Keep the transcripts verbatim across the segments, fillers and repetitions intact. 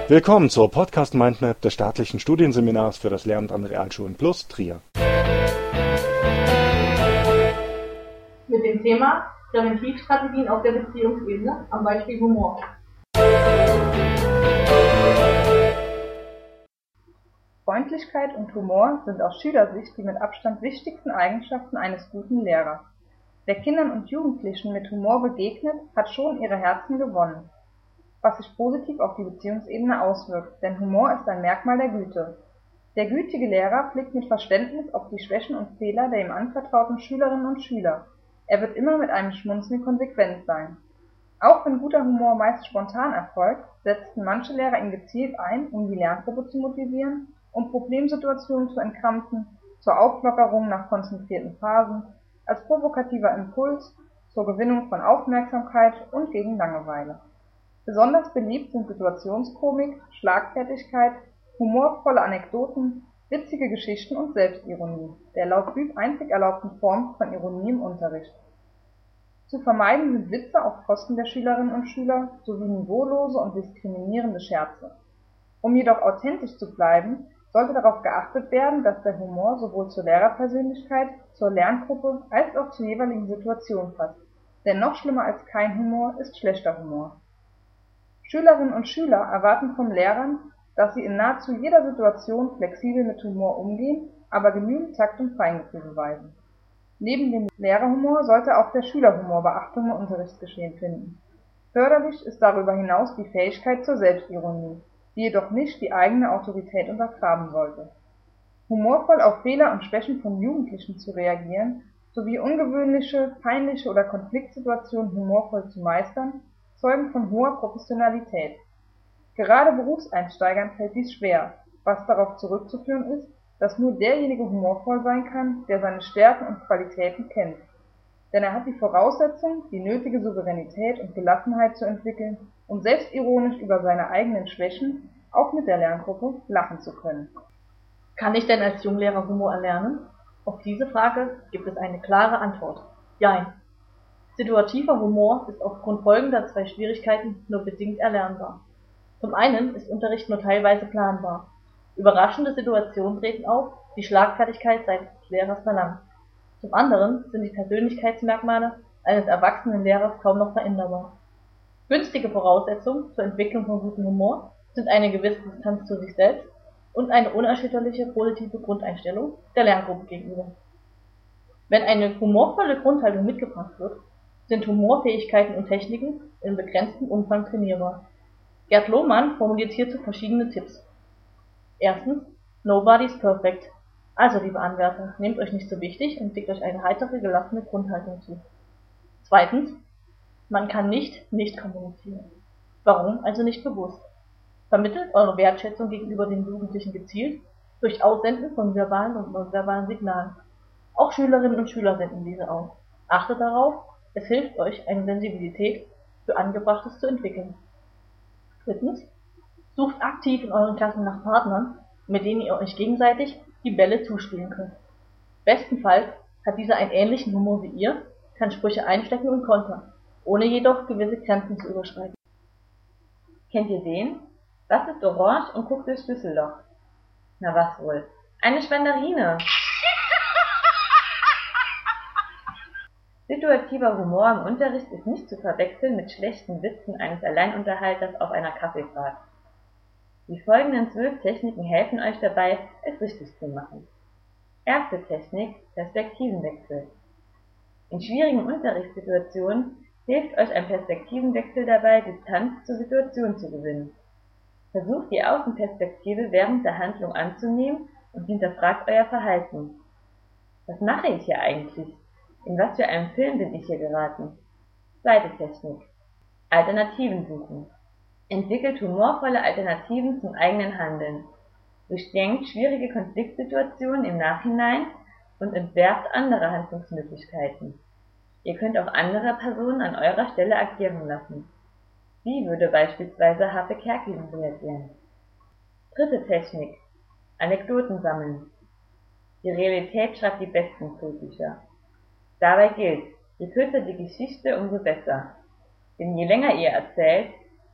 Willkommen zur Podcast Mindmap des staatlichen Studienseminars für das Lehramt an Realschulen Plus Trier. Mit dem Thema Präventivstrategien auf der Beziehungsebene am Beispiel Humor. Freundlichkeit und Humor sind aus Schülersicht die mit Abstand wichtigsten Eigenschaften eines guten Lehrers. Wer Kindern und Jugendlichen mit Humor begegnet, hat schon ihre Herzen gewonnen, was sich positiv auf die Beziehungsebene auswirkt, denn Humor ist ein Merkmal der Güte. Der gütige Lehrer blickt mit Verständnis auf die Schwächen und Fehler der ihm anvertrauten Schülerinnen und Schüler. Er wird immer mit einem Schmunzeln konsequent sein. Auch wenn guter Humor meist spontan erfolgt, setzten manche Lehrer ihn gezielt ein, um die Lerngruppe zu motivieren, um Problemsituationen zu entkrampfen, zur Auflockerung nach konzentrierten Phasen, als provokativer Impuls, zur Gewinnung von Aufmerksamkeit und gegen Langeweile. Besonders beliebt sind Situationskomik, Schlagfertigkeit, humorvolle Anekdoten, witzige Geschichten und Selbstironie, der laut Büb einzig erlaubten Form von Ironie im Unterricht. Zu vermeiden sind Witze auf Kosten der Schülerinnen und Schüler sowie niveaulose und diskriminierende Scherze. Um jedoch authentisch zu bleiben, sollte darauf geachtet werden, dass der Humor sowohl zur Lehrerpersönlichkeit, zur Lerngruppe als auch zur jeweiligen Situation passt, denn noch schlimmer als kein Humor ist schlechter Humor. Schülerinnen und Schüler erwarten von Lehrern, dass sie in nahezu jeder Situation flexibel mit Humor umgehen, aber genügend Takt und Feingefühl beweisen. Neben dem Lehrerhumor sollte auch der Schülerhumor Beachtung im Unterrichtsgeschehen finden. Förderlich ist darüber hinaus die Fähigkeit zur Selbstironie, die jedoch nicht die eigene Autorität untergraben sollte. Humorvoll auf Fehler und Schwächen von Jugendlichen zu reagieren, sowie ungewöhnliche, peinliche oder Konfliktsituationen humorvoll zu meistern, zeugen von hoher Professionalität. Gerade Berufseinsteigern fällt dies schwer, was darauf zurückzuführen ist, dass nur derjenige humorvoll sein kann, der seine Stärken und Qualitäten kennt. Denn er hat die Voraussetzung, die nötige Souveränität und Gelassenheit zu entwickeln, um selbstironisch über seine eigenen Schwächen, auch mit der Lerngruppe, lachen zu können. Kann ich denn als Junglehrer Humor erlernen? Auf diese Frage gibt es eine klare Antwort: Jein. Situativer Humor ist aufgrund folgender zwei Schwierigkeiten nur bedingt erlernbar. Zum einen ist Unterricht nur teilweise planbar. Überraschende Situationen treten auf, die Schlagfertigkeit seitens des Lehrers verlangt. Zum anderen sind die Persönlichkeitsmerkmale eines erwachsenen Lehrers kaum noch veränderbar. Günstige Voraussetzungen zur Entwicklung von gutem Humor sind eine gewisse Distanz zu sich selbst und eine unerschütterliche positive Grundeinstellung der Lerngruppe gegenüber. Wenn eine humorvolle Grundhaltung mitgebracht wird, sind Humorfähigkeiten und Techniken in begrenztem Umfang trainierbar. Gerd Lohmann formuliert hierzu verschiedene Tipps. Erstens: Nobody's perfect. Also, liebe Anwärter, nehmt euch nicht so wichtig und legt euch eine heitere, gelassene Grundhaltung zu. Zweitens: Man kann nicht nicht kommunizieren. Warum also nicht bewusst? Vermittelt eure Wertschätzung gegenüber den Jugendlichen gezielt durch Aussenden von verbalen und nonverbalen Signalen. Auch Schülerinnen und Schüler senden diese aus. Achtet darauf, es hilft euch, eine Sensibilität für Angebrachtes zu entwickeln. Drittens: Sucht aktiv in euren Klassen nach Partnern, mit denen ihr euch gegenseitig die Bälle zuspielen könnt. Bestenfalls hat dieser einen ähnlichen Humor wie ihr, kann Sprüche einstecken und kontern, ohne jedoch gewisse Grenzen zu überschreiten. Kennt ihr den? Was ist orange und guckt durchs Schlüsselloch? Na was wohl? Eine Schwänderine! Situativer Humor im Unterricht ist nicht zu verwechseln mit schlechten Witzen eines Alleinunterhalters auf einer Kaffeefahrt. Die folgenden zwölf Techniken helfen euch dabei, es richtig zu machen. Erste Technik: Perspektivenwechsel. In schwierigen Unterrichtssituationen hilft euch ein Perspektivenwechsel dabei, Distanz zur Situation zu gewinnen. Versucht die Außenperspektive während der Handlung anzunehmen und hinterfragt euer Verhalten. Was mache ich hier eigentlich? In was für einem Film bin ich hier geraten? Zweite Technik: Alternativen suchen. Entwickelt humorvolle Alternativen zum eigenen Handeln. Durchdenkt schwierige Konfliktsituationen im Nachhinein und entwerft andere Handlungsmöglichkeiten. Ihr könnt auch andere Personen an eurer Stelle agieren lassen. Wie würde beispielsweise Harpe Kerkeling reagieren? Dritte Technik: Anekdoten sammeln. Die Realität schreibt die besten Frühbücher. Dabei gilt: Je kürzer die Geschichte, umso besser. Denn je länger ihr erzählt,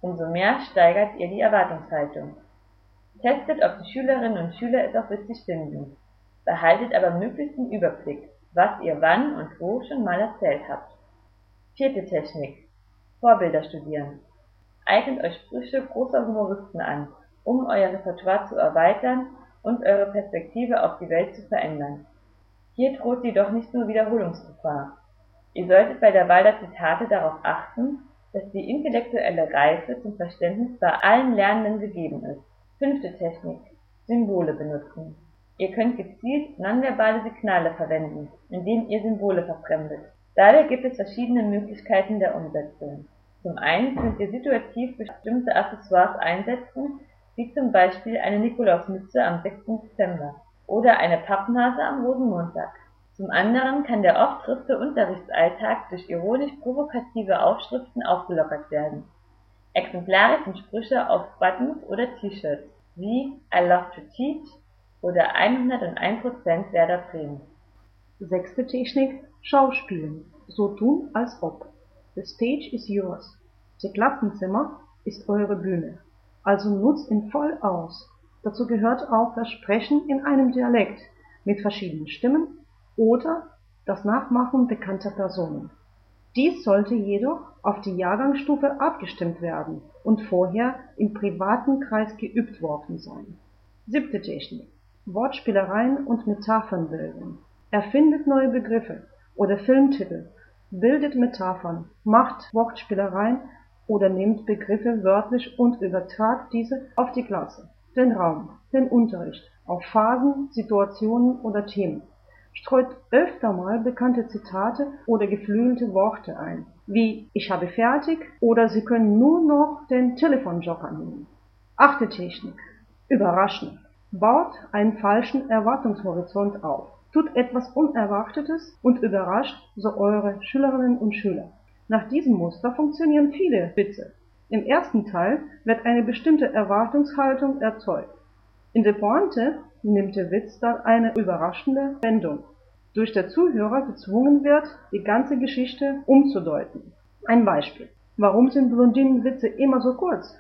Umso mehr steigert ihr die Erwartungshaltung. Testet, ob die Schülerinnen und Schüler es auch witzig finden. Behaltet aber möglichst den Überblick, was ihr wann und wo schon mal erzählt habt. Vierte Technik: Vorbilder studieren. Eignet euch Sprüche großer Humoristen an, um euer Repertoire zu erweitern und eure Perspektive auf die Welt zu verändern. Hier droht jedoch nicht nur Wiederholungsgefahr. Ihr solltet bei der Wahl der Zitate darauf achten, dass die intellektuelle Reife zum Verständnis bei allen Lernenden gegeben ist. Fünfte Technik: Symbole benutzen. Ihr könnt gezielt nonverbale Signale verwenden, indem ihr Symbole verfremdet. Dabei gibt es verschiedene Möglichkeiten der Umsetzung. Zum einen könnt ihr situativ bestimmte Accessoires einsetzen, wie zum Beispiel eine Nikolausmütze am sechsten Dezember oder eine Pappnase am Rosenmontag. Zum anderen kann der oft triste Unterrichtsalltag durch ironisch-provokative Aufschriften aufgelockert werden. Exemplarisch sind Sprüche auf Buttons oder T-Shirts wie I love to teach oder hunderteins Prozent Werder Bremen. Sechste Technik: Schauspielen. So tun, als ob. The stage is yours. Das Klassenzimmer ist eure Bühne. Also nutzt ihn voll aus. Dazu gehört auch das Sprechen in einem Dialekt mit verschiedenen Stimmen oder das Nachmachen bekannter Personen. Dies sollte jedoch auf die Jahrgangsstufe abgestimmt werden und vorher im privaten Kreis geübt worden sein. Siebte Technik: Wortspielereien und Metaphern bilden. Erfindet neue Begriffe oder Filmtitel, bildet Metaphern, macht Wortspielereien oder nehmt Begriffe wörtlich und übertragt diese auf die Klasse, den Raum, den Unterricht, auf Phasen, Situationen oder Themen. Streut öfter mal bekannte Zitate oder geflügelte Worte ein, wie ich habe fertig oder Sie können nur noch den Telefonjoker nehmen. Achte Technik: Überraschen. Baut einen falschen Erwartungshorizont auf. Tut etwas Unerwartetes und überrascht so eure Schülerinnen und Schüler. Nach diesem Muster funktionieren viele Witze. Im ersten Teil wird eine bestimmte Erwartungshaltung erzeugt. In der Pointe nimmt der Witz dann eine überraschende Wendung, durch der Zuhörer gezwungen wird, die ganze Geschichte umzudeuten. Ein Beispiel: Warum sind Blondinenwitze immer so kurz?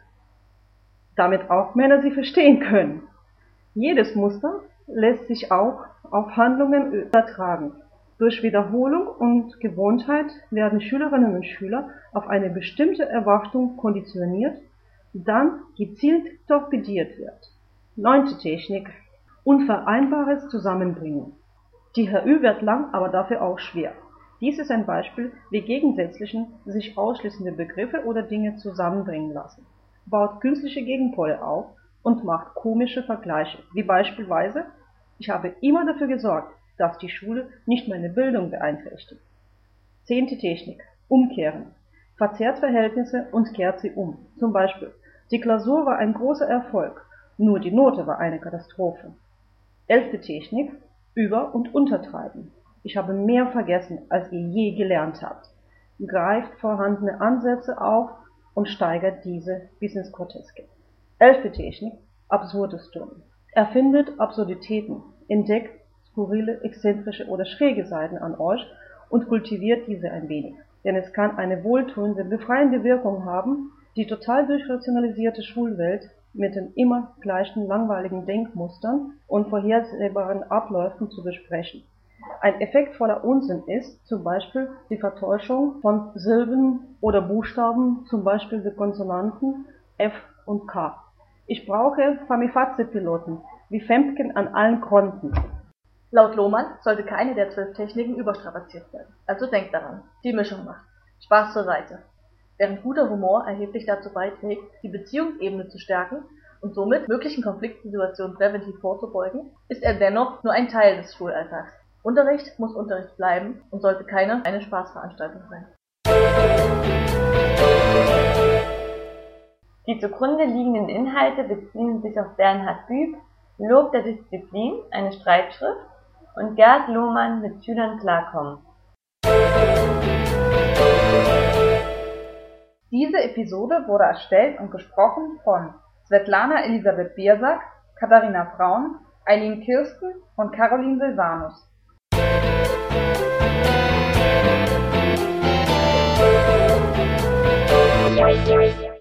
Damit auch Männer sie verstehen können. Jedes Muster lässt sich auch auf Handlungen übertragen. Durch Wiederholung und Gewohnheit werden Schülerinnen und Schüler auf eine bestimmte Erwartung konditioniert, dann gezielt torpediert wird. Neunte Technik: Unvereinbares zusammenbringen. Die H Ü wird lang, aber dafür auch schwer. Dies ist ein Beispiel, wie gegensätzlichen, sich ausschließende Begriffe oder Dinge zusammenbringen lassen. Baut künstliche Gegenpole auf und macht komische Vergleiche, wie beispielsweise: Ich habe immer dafür gesorgt, dass die Schule nicht meine Bildung beeinträchtigt. Zehnte Technik: Umkehren. Verzerrt Verhältnisse und kehrt sie um. Zum Beispiel: Die Klausur war ein großer Erfolg, nur die Note war eine Katastrophe. Elfte Technik: Über- und Untertreiben. Ich habe mehr vergessen, als ihr je gelernt habt. Greift vorhandene Ansätze auf und steigert diese bis ins Groteske. Elfte Technik: Absurdes tun. Erfindet Absurditäten, entdeckt skurrile, exzentrische oder schräge Seiten an euch und kultiviert diese ein wenig. Denn es kann eine wohltuende, befreiende Wirkung haben, die total durchrationalisierte Schulwelt mit den immer gleichen langweiligen Denkmustern und vorhersehbaren Abläufen zu besprechen. Ein effektvoller Unsinn ist zum Beispiel die Vertäuschung von Silben oder Buchstaben, zum Beispiel die Konsonanten F und K. Ich brauche Famifatze-Piloten, wie Femken an allen Fronten. Laut Lohmann sollte keine der zwölf Techniken überstrapaziert werden. Also denkt daran, die Mischung macht. Spaß zur Seite. Während guter Humor erheblich dazu beiträgt, die Beziehungsebene zu stärken und somit möglichen Konfliktsituationen präventiv vorzubeugen, ist er dennoch nur ein Teil des Schulalltags. Unterricht muss Unterricht bleiben und sollte keine eine Spaßveranstaltung sein. Die zugrunde liegenden Inhalte beziehen sich auf Bernhard Büb, Lob der Disziplin, eine Streitschrift, und Gerd Lohmann, mit Schülern klarkommen. Diese Episode wurde erstellt und gesprochen von Svetlana Elisabeth Biersack, Katharina Braun, Eileen Kirsten und Caroline Silvanus.